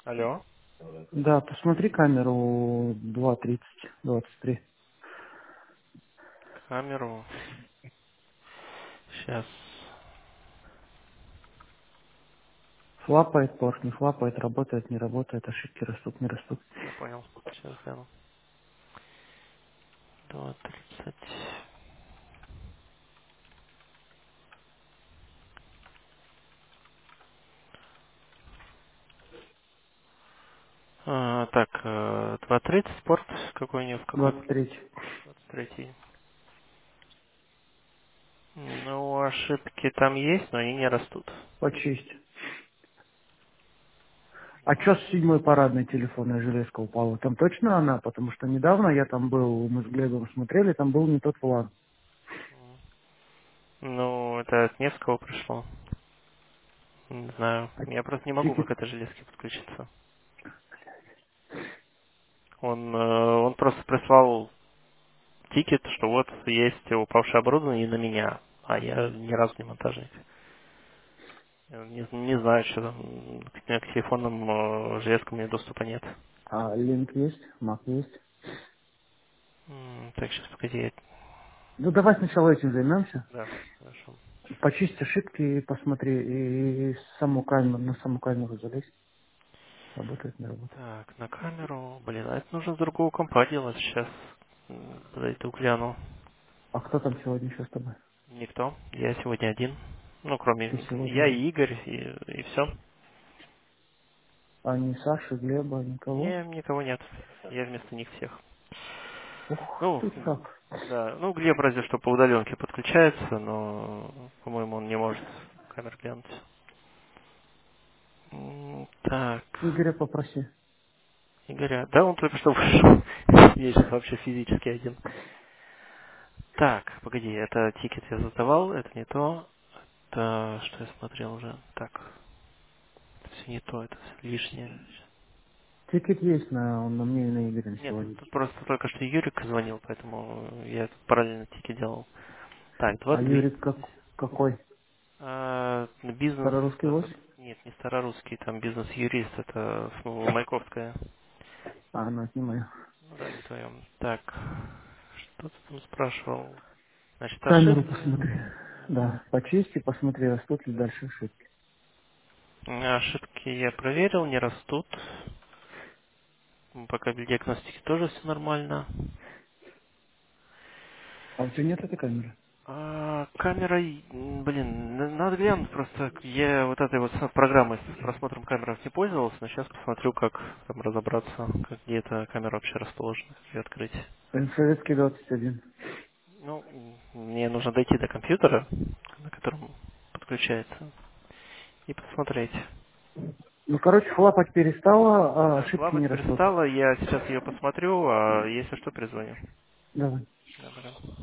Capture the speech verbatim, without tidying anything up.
Алло. Да, посмотри камеру два тридцать двадцать три. Камеру. Сейчас. Флапает порт, не флапает, работает, не работает, ошибки растут, не растут. Я понял. Сейчас гляну. два тридцать. А, так, э, два тридцать порт. Какой у нее? В какой? двадцать три. двадцать третий. Ну, ошибки там есть, но они не растут. Почисть. А что с седьмой парадной телефонной железка упала? Там точно она? Потому что недавно я там был, мы с Глебом смотрели, там был не тот план. Ну, это от Невского пришло. Не знаю. А Я просто не могу тикет... к этой железке подключиться. Он, э, он просто прислал тикет, что вот есть упавшее оборудование и на меня. А я ни разу не монтажник. Я Не, не знаю, что там. К, к телефонным э, железкам у меня доступа нет. А линк есть? Мак есть? М, Так, сейчас погоди. я- Ну давай сначала этим займемся. Да, хорошо. Почисть ошибки, посмотри, и саму камеру, на саму камеру залезь. Работает, не работает. Так, на камеру. Блин, а это нужно с другого компа делать. Сейчас м, подойду, гляну. А кто там сегодня еще с тобой? Никто. Я сегодня один. Ну, кроме Ты сегодня я один. и Игорь, и, и все. А ни Саши, Глеба, никого? Не, никого нет. Я вместо них всех. Ух Ну, ты как. да. Ну, Глеб разве что по удаленке подключается, но, по-моему, он не может камер глянуть. М, Так, Игоря попроси. Игоря. Да, он только что вышел. Я сейчас вообще физически один. Так, погоди, это тикет я задавал, это не то. Это что я смотрел уже. Так, это все не то, это всё лишнее. Тикет есть на, на мне и на Игоря Нет, сегодня. тут просто только что Юрик звонил, поэтому я тут параллельно тикет делал. Так, А двадцать Юрик тридцать. как, какой? А, бизнес, Старорусский этот, лось? нет, не старорусский, там бизнес-юрист, это ну, Маяковская. А, ну это не мое. Ну да, не твоем. Так, что ты там спрашивал? Значит, Камеру ошибки. посмотри. Да, почисти, посмотри, растут ли дальше ошибки. Ошибки я проверил, не растут. По кабель диагностике тоже все нормально. А у тебя нет этой камеры? А, камерой, м, блин, н- надо глянуть просто. Я вот этой вот с- программой с просмотром камер не пользовался, но сейчас посмотрю, как там разобраться, как, где эта камера вообще расположена, как ее открыть. Э, Советский двадцать один. Ну, м, мне нужно дойти до компьютера, на котором подключается, и посмотреть. Ну, короче, флапать перестала, а Да, ошибки не плавать растут. перестала, я сейчас ее посмотрю, а если что, перезвоню. Давай. Да, пока.